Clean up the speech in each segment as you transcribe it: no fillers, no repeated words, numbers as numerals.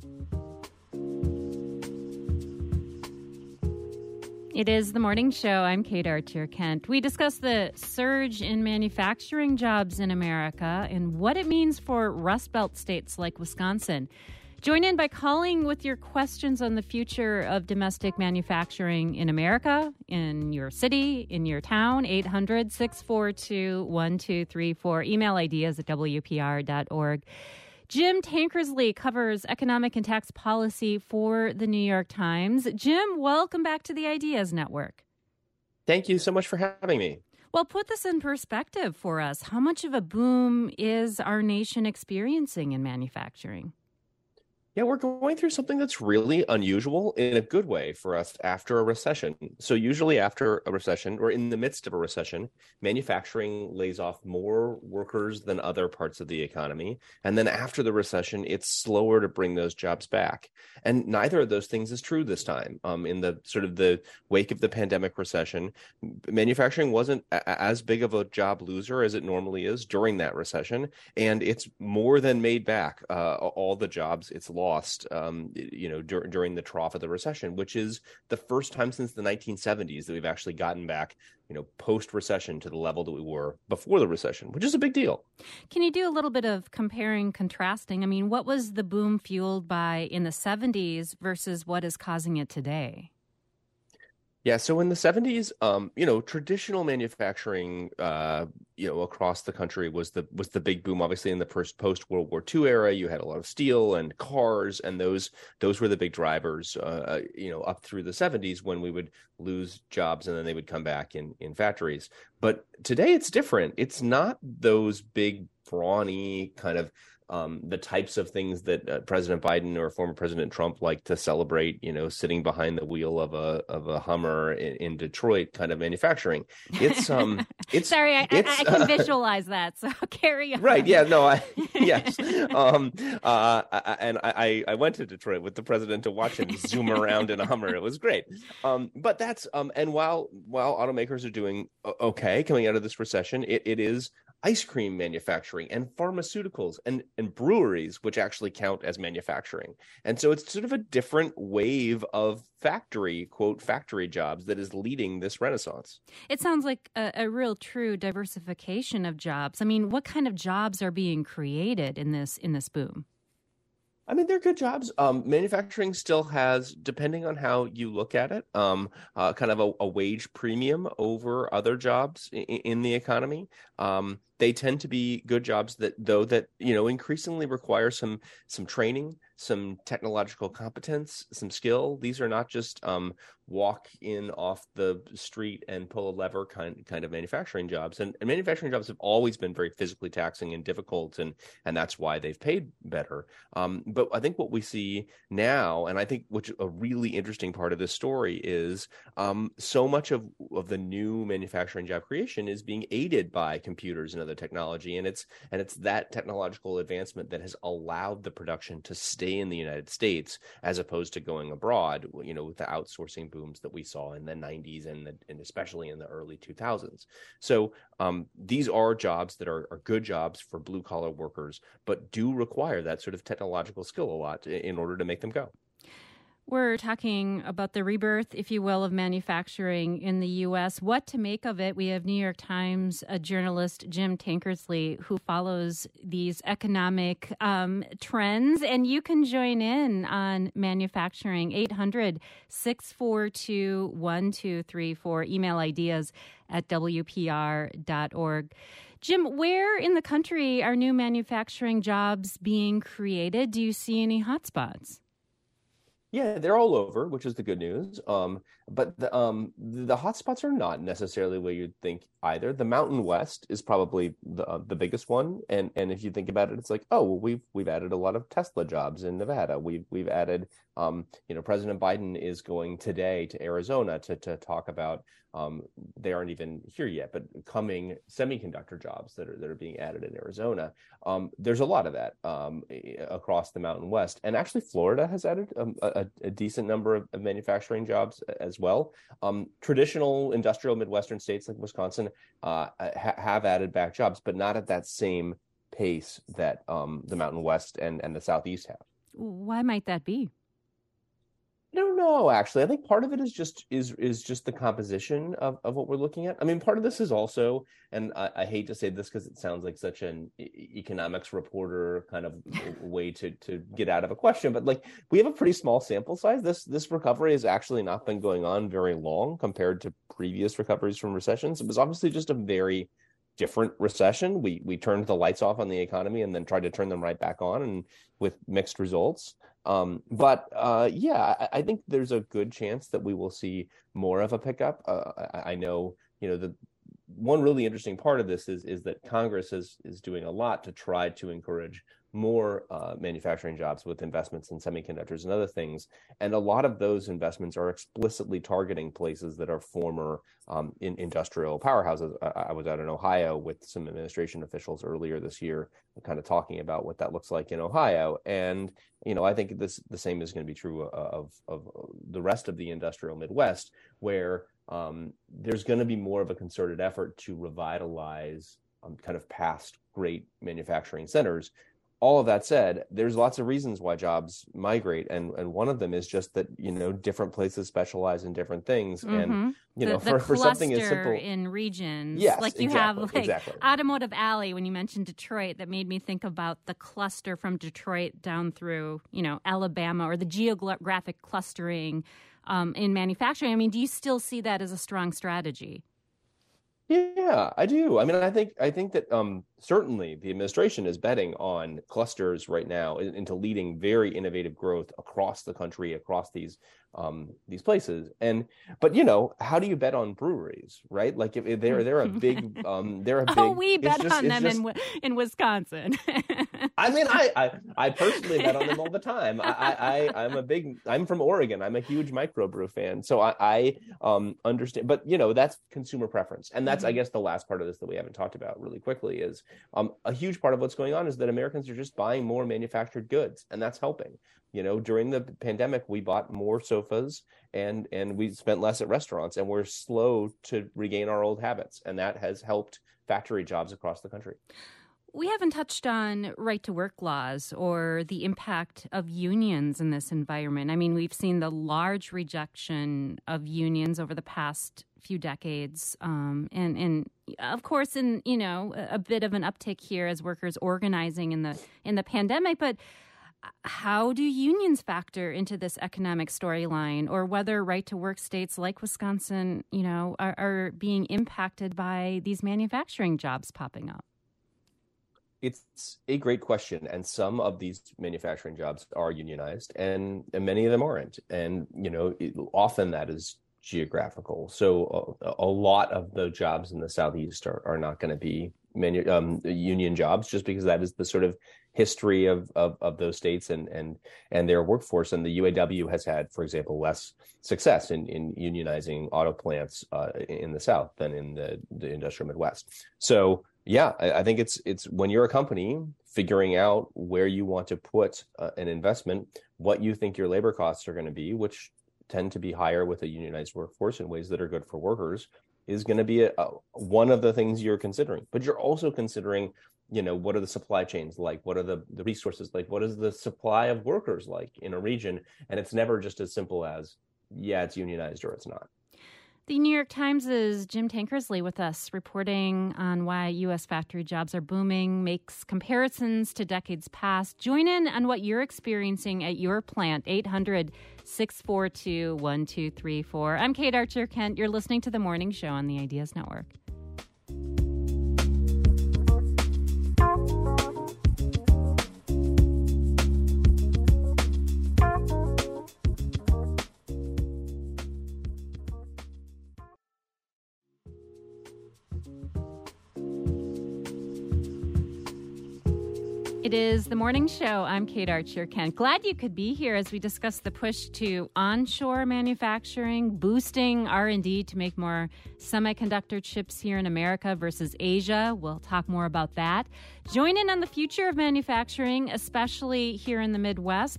It is the morning show. I'm Kate Archer-Kent. We discuss the surge in manufacturing jobs in America and what it means for Rust Belt states like Wisconsin. Join in by calling with your questions on the future of domestic manufacturing in America, in your city, in your town, 800-642-1234. Email ideas at WPR.org. Jim Tankersley covers economic and tax policy for the New York Times. Jim, welcome back to the Ideas Network. Thank you so much for having me. Well, put this in perspective for us. How much of a boom is our nation experiencing in manufacturing? Yeah, we're going through something that's really unusual in a good way for us after a recession. So usually after a recession or in the midst of a recession, manufacturing lays off more workers than other parts of the economy. And then after the recession, it's slower to bring those jobs back. And neither of those things is true this time. In the sort of the wake of the pandemic recession, manufacturing wasn't as big of a job loser as it normally is during that recession. And it's more than made back all the jobs it's lost, during the trough of the recession, which is the first time since the 1970s that we've actually gotten back, post-recession to the level that we were before the recession, which is a big deal. Can you do a little bit of comparing, contrasting? I mean, what was the boom fueled by in the 70s versus what is causing it today? Yeah, so in the 70s, traditional manufacturing, across the country was the big boom. Obviously, in the post World War II era, you had a lot of steel and cars, and those were the big drivers. Up through the 70s when we would lose jobs and then they would come back in factories. But today it's different. It's not those big brawny kind of the types of things that President Biden or former President Trump like to celebrate, sitting behind the wheel of a Hummer in Detroit kind of manufacturing. It's sorry, I can visualize that. So carry on. Right. Yeah. No. Yes. I went to Detroit with the president to watch him zoom around in a Hummer. It was great. But that's and while automakers are doing okay coming out of this recession, it is ice cream manufacturing and pharmaceuticals and breweries, which actually count as manufacturing. And so it's sort of a different wave of factory jobs that is leading this renaissance. It sounds like a real true diversification of jobs. I mean, what kind of jobs are being created in this boom? I mean, they're good jobs. Manufacturing still has, depending on how you look at it, kind of a wage premium over other jobs in the economy. They tend to be good jobs that increasingly require some training, some technological competence, some skill. These are not just walk in off the street and pull a lever kind of manufacturing jobs. And manufacturing jobs have always been very physically taxing and difficult, and that's why they've paid better. But I think what we see now, and I think which a really interesting part of this story is so much of the new manufacturing job creation is being aided by computers and other technology, and it's that technological advancement that has allowed the production to stay in the United States as opposed to going abroad, with the outsourcing booms that we saw in the 90s and especially in the early 2000s. So these are jobs that are good jobs for blue collar workers, but do require that sort of technological skill a lot in order to make them go. We're talking about the rebirth, if you will, of manufacturing in the U.S. What to make of it? We have New York Times journalist Jim Tankersley, who follows these economic trends. And you can join in on manufacturing, 800-642-1234. Email ideas at WPR.org. Jim, where in the country are new manufacturing jobs being created? Do you see any hotspots? Yeah, they're all over, which is the good news. But the hotspots are not necessarily where you'd think either. The Mountain West is probably the biggest one, and if you think about it, it's like, oh, well, we've added a lot of Tesla jobs in Nevada. We've added, President Biden is going today to Arizona to talk about. They aren't even here yet, but coming semiconductor jobs that are being added in Arizona. There's a lot of that across the Mountain West, and actually Florida has added a decent number of manufacturing jobs as well. Traditional industrial Midwestern states like Wisconsin have added back jobs, but not at that same pace that the Mountain West and the Southeast have. Why might that be? I don't know, actually. I think part of it is just the composition of what we're looking at. I mean, part of this is also, and I hate to say this because it sounds like such an economics reporter kind of way to get out of a question, but like we have a pretty small sample size. This recovery has actually not been going on very long compared to previous recoveries from recessions. It was obviously just a very different recession. We turned the lights off on the economy and then tried to turn them right back on, and with mixed results. I think there's a good chance that we will see more of a pickup. I know, the one really interesting part of this is that Congress is doing a lot to try to encourage more manufacturing jobs with investments in semiconductors and other things. And a lot of those investments are explicitly targeting places that are former industrial powerhouses. I was out in Ohio with some administration officials earlier this year, kind of talking about what that looks like in Ohio. And, I think the same is going to be true of the rest of the industrial Midwest, where there's going to be more of a concerted effort to revitalize kind of past great manufacturing centers. All of that said, there's lots of reasons why jobs migrate, and one of them is just that different places specialize in different things, and for something as simple in regions, yes, like you exactly, have like exactly. Automotive Alley. When you mentioned Detroit, that made me think about the cluster from Detroit down through Alabama, or the geographic clustering in manufacturing. I mean, do you still see that as a strong strategy? Yeah, I do. I mean, I think that certainly the administration is betting on clusters right now into leading very innovative growth across the country, across these places. But how do you bet on breweries, right? Like if they're a big we bet on them in Wisconsin. I mean, I personally bet on them all the time. I'm from Oregon. I'm a huge microbrew fan, so I understand. But that's consumer preference, and that's I guess the last part of this that we haven't talked about really quickly is a huge part of what's going on is that Americans are just buying more manufactured goods, and that's helping. During the pandemic, we bought more sofas and we spent less at restaurants, and we're slow to regain our old habits, and that has helped factory jobs across the country. We haven't touched on right-to-work laws or the impact of unions in this environment. I mean, we've seen the large rejection of unions over the past few decades, and of course, in a bit of an uptick here as workers organizing in the pandemic. But how do unions factor into this economic storyline, or whether right-to-work states like Wisconsin, are being impacted by these manufacturing jobs popping up? It's a great question, and some of these manufacturing jobs are unionized, and many of them aren't. And often that is geographical. So a lot of the jobs in the Southeast are not going to be union jobs, just because that is the sort of history of those states and their workforce. And the UAW has had, for example, less success in unionizing auto plants in the South than in the industrial Midwest. So yeah, I think it's when you're a company figuring out where you want to put an investment, what you think your labor costs are going to be, which tend to be higher with a unionized workforce in ways that are good for workers, is going to be one of the things you're considering. But you're also considering, what are the supply chains like? What are the resources like? What is the supply of workers like in a region? And it's never just as simple as, yeah, it's unionized or it's not. The New York Times' Jim Tankersley with us, reporting on why U.S. factory jobs are booming, makes comparisons to decades past. Join in on what you're experiencing at your plant, 800-642-1234. I'm Kate Archer-Kent. You're listening to The Morning Show on the Ideas Network. It is The Morning Show. I'm Kate Archer-Kent. Glad you could be here as we discuss the push to onshore manufacturing, boosting R&D to make more semiconductor chips here in America versus Asia. We'll talk more about that. Join in on the future of manufacturing, especially here in the Midwest,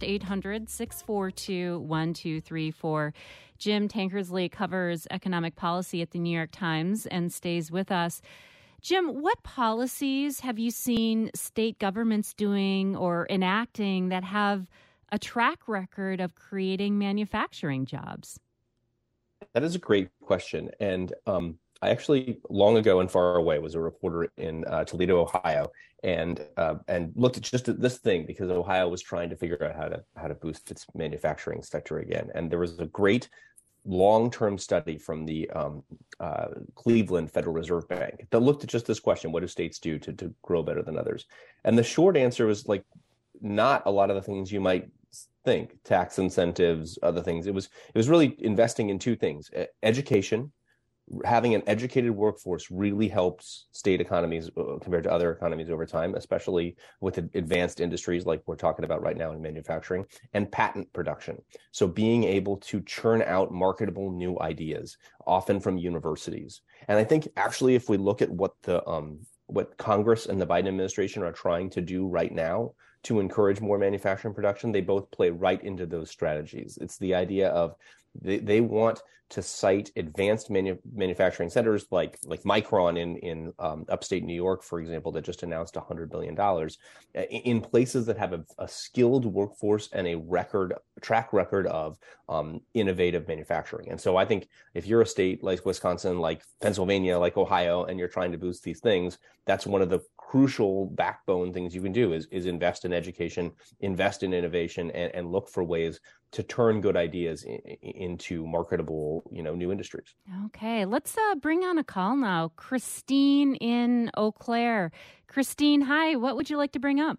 800-642-1234. Jim Tankersley covers economic policy at the New York Times and stays with us. Jim, what policies have you seen state governments doing or enacting that have a track record of creating manufacturing jobs? That is a great question. And I actually, long ago and far away, was a reporter in Toledo, Ohio, and looked at just at this thing because Ohio was trying to figure out how to boost its manufacturing sector again. And there was a great long-term study from the Cleveland Federal Reserve Bank that looked at just this question: what do states do to grow better than others? And the short answer was like not a lot of the things you might think: tax incentives, other things. It was really investing in two things: education. Having an educated workforce really helps state economies compared to other economies over time, especially with advanced industries like we're talking about right now in manufacturing, and patent production. So being able to churn out marketable new ideas, often from universities. And I think actually, if we look at what what Congress and the Biden administration are trying to do right now to encourage more manufacturing production, they both play right into those strategies. It's the idea of they want to cite advanced manufacturing centers like Micron in upstate New York, for example, that just announced $100 billion in places that have a skilled workforce and a track record of innovative manufacturing. And so I think if you're a state like Wisconsin, like Pennsylvania, like Ohio, and you're trying to boost these things, that's one of the crucial backbone things you can do is invest in education, invest in innovation, and look for ways to turn good ideas into marketable, new industries. Okay, let's bring on a call now. Christine in Eau Claire. Christine, hi. What would you like to bring up?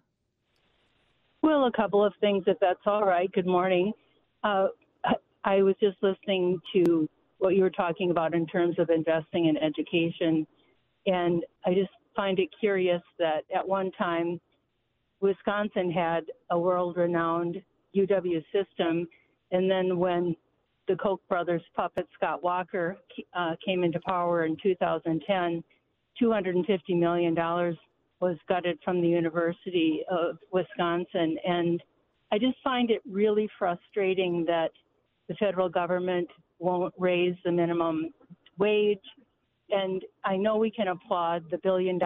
Well, a couple of things, if that's all right. Good morning. I was just listening to what you were talking about in terms of investing in education, and I just find it curious that at one time Wisconsin had a world-renowned UW system, and then when the Koch brothers puppet Scott Walker came into power in 2010, $250 million was gutted from the University of Wisconsin. And I just find it really frustrating that the federal government won't raise the minimum wage. And I know we can applaud the $1 billion,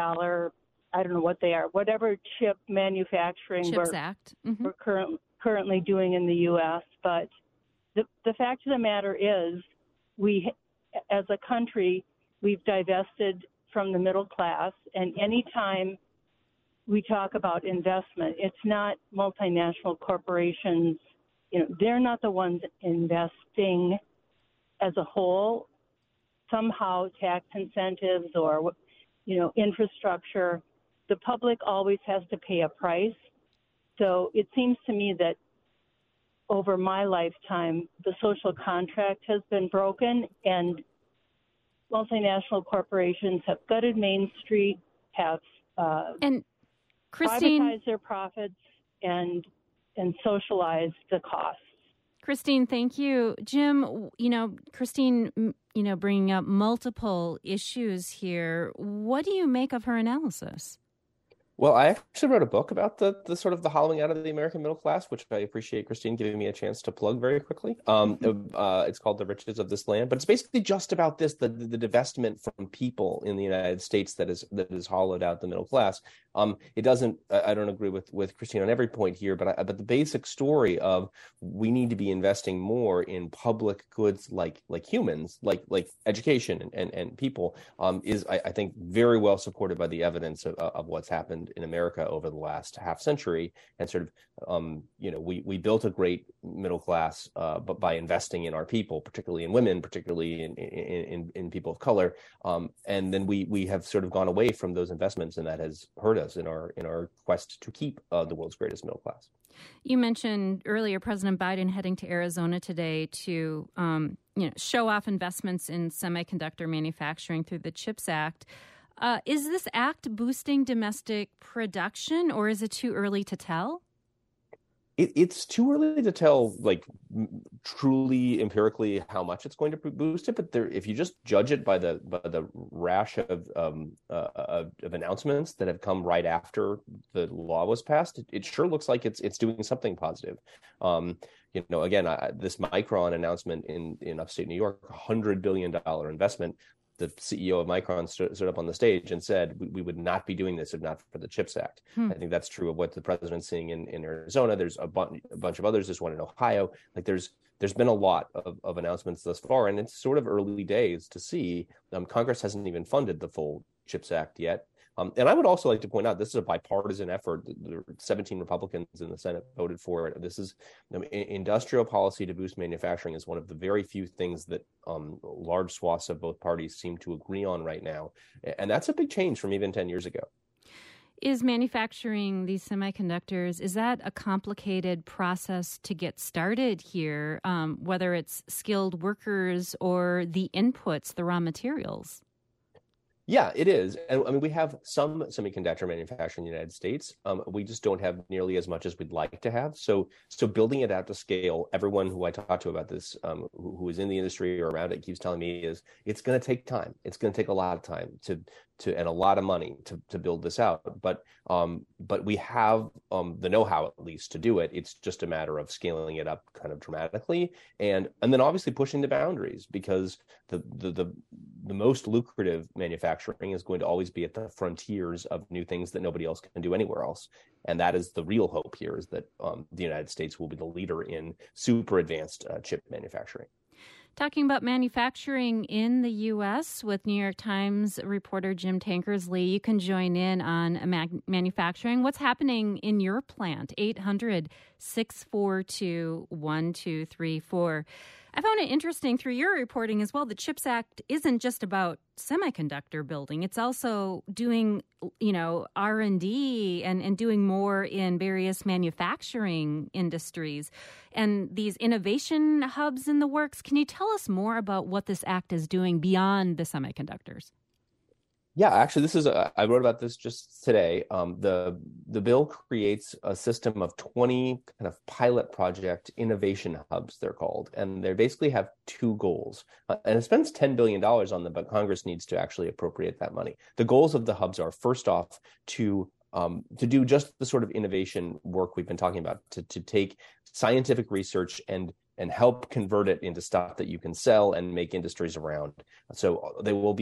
I don't know what they are, whatever chip manufacturing CHIPS Act. Mm-hmm. we're currently doing in the U.S. But the fact of the matter is, we, as a country, we've divested from the middle class. And anytime we talk about investment, it's not multinational corporations. They're not the ones investing as a whole. Somehow tax incentives or, infrastructure, the public always has to pay a price. So it seems to me that over my lifetime, the social contract has been broken, and multinational corporations have gutted Main Street, have and Christine, privatized their profits, and socialized the costs. Christine, thank you. Jim, Christine, bringing up multiple issues here. What do you make of her analysis? Well, I actually wrote a book about the sort of the hollowing out of the American middle class, which I appreciate Christine giving me a chance to plug very quickly. It's called The Riches of This Land, but it's basically just about this, the divestment from people in the United States that is hollowed out the middle class. It doesn't, I don't agree with Christine on every point here, but the basic story of we need to be investing more in public goods like humans, like education and people, is I think very well supported by the evidence of what's happened in America over the last half century. And sort of, we built a great middle class, but by investing in our people, particularly in women, particularly in people of color. And then we have sort of gone away from those investments, and that has hurt us in our quest to keep the world's greatest middle class. You mentioned earlier President Biden heading to Arizona today to show off investments in semiconductor manufacturing through the CHIPS Act. Is this act boosting domestic production, or is it too early to tell? It's too early to tell, truly empirically how much it's going to boost it. But if you just judge it by the rash of announcements that have come right after the law was passed, it sure looks like it's doing something positive. Again, this Micron announcement in upstate New York, $100 billion investment. the CEO of Micron stood up on the stage and said we would not be doing this if not for the CHIPS Act. I think that's true of what the president's seeing in Arizona. There's a bunch of others. There's one in Ohio. Like there's been a lot of announcements thus far, and it's sort of early days to see. Congress hasn't even funded the full CHIPS Act yet. And I would also like to point out this is a bipartisan effort. There were 17 Republicans in the Senate voted for it. This is industrial policy to boost manufacturing is one of the very few things that large swaths of both parties seem to agree on right now. And that's a big change from even 10 years ago. Is manufacturing these semiconductors, is that a complicated process to get started here, whether it's skilled workers or the inputs, the raw materials? Yeah, it is. And I mean, we have some semiconductor manufacturing in the United States. We just don't have nearly as much as we'd like to have. So building it out to scale, everyone who I talk to about this, who is in the industry or around it, keeps telling me is it's going to take time. It's going to take a lot of time to and a lot of money to build this out. But we have the know-how at least to do it. It's just a matter of scaling it up kind of dramatically, and then obviously pushing the boundaries, because the most lucrative manufacturing is going to always be at the frontiers of new things that nobody else can do anywhere else. And that is the real hope here, is that the United States will be the leader in super advanced chip manufacturing. Talking about manufacturing in the U.S. with New York Times reporter Jim Tankersley. You can join in on manufacturing. What's happening in your plant? 800-642-1234. I found it interesting through your reporting as well. The CHIPS Act isn't just about semiconductor building. It's also doing, R&D and doing more in various manufacturing industries and these innovation hubs in the works. Can you tell us more about what this act is doing beyond the semiconductors? Yeah, actually, I wrote about this just today. The bill creates a system of 20 kind of pilot project innovation hubs, they're called, and they basically have two goals. And it spends $10 billion on them, but Congress needs to actually appropriate that money. The goals of the hubs are, first off, to do just the sort of innovation work we've been talking about, to take scientific research and help convert it into stuff that you can sell and make industries around. So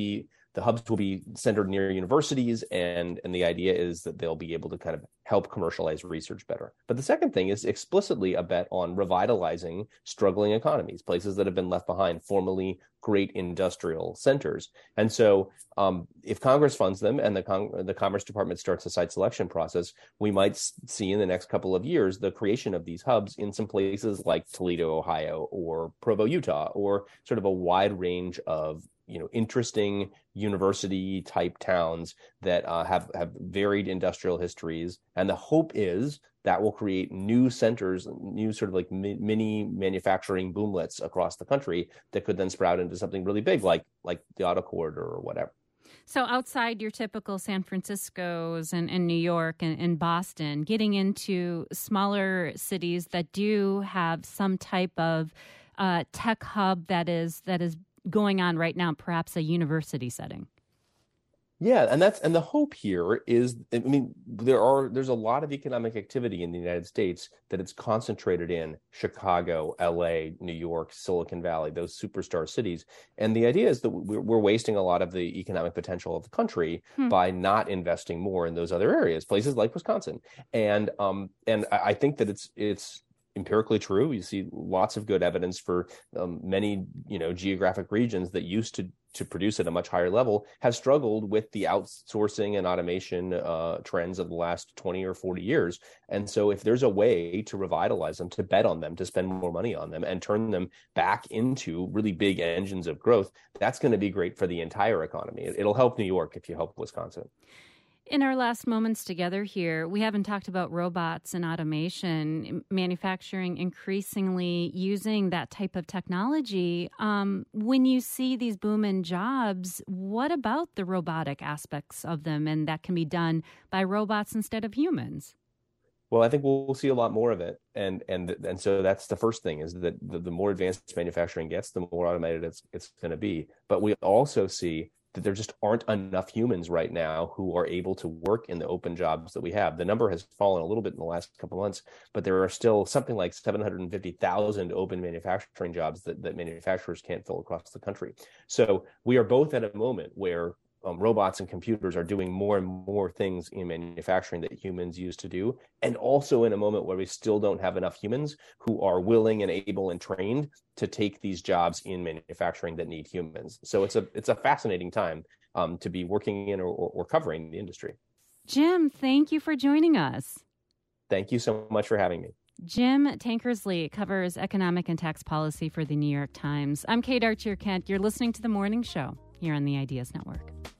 the hubs will be centered near universities, and the idea is that they'll be able to kind of help commercialize research better. But the second thing is explicitly a bet on revitalizing struggling economies, places that have been left behind, formerly great industrial centers. And so if Congress funds them and the Commerce Department starts a site selection process, we might see in the next couple of years the creation of these hubs in some places like Toledo, Ohio, or Provo, Utah, or sort of a wide range of interesting university type towns that have varied industrial histories. And the hope is that will create new centers, new sort of like mini manufacturing boomlets across the country that could then sprout into something really big, like the auto corridor or whatever. So outside your typical San Francisco's and New York and Boston, getting into smaller cities that do have some type of tech hub that is going on right now, perhaps a university setting. Yeah, and the hope here is, I mean, there's a lot of economic activity in the United States that it's concentrated in Chicago, LA, New York, Silicon Valley, those superstar cities. And the idea is that we're wasting a lot of the economic potential of the country by not investing more in those other areas, places like Wisconsin. And I think that it's empirically true. You see lots of good evidence for many, geographic regions that used to produce at a much higher level have struggled with the outsourcing and automation trends of the last 20 or 40 years. And so if there's a way to revitalize them, to bet on them, to spend more money on them and turn them back into really big engines of growth, that's going to be great for the entire economy. It'll help New York if you help Wisconsin. In our last moments together here, we haven't talked about robots and automation, manufacturing increasingly using that type of technology. When you see these booming jobs, what about the robotic aspects of them and that can be done by robots instead of humans? Well, I think we'll see a lot more of it, and so that's the first thing, is that the more advanced manufacturing gets, the more automated it's going to be. But we also see that there just aren't enough humans right now who are able to work in the open jobs that we have. The number has fallen a little bit in the last couple of months, but there are still something like 750,000 open manufacturing jobs that manufacturers can't fill across the country. So we are both at a moment where robots and computers are doing more and more things in manufacturing that humans used to do, and also in a moment where we still don't have enough humans who are willing and able and trained to take these jobs in manufacturing that need humans. So it's a fascinating time to be working in or covering the industry. Jim, thank you for joining us. Thank you so much for having me. Jim Tankersley covers economic and tax policy for the New York Times. I'm Kate Archer Kent. You're listening to The Morning Show here on the Ideas Network.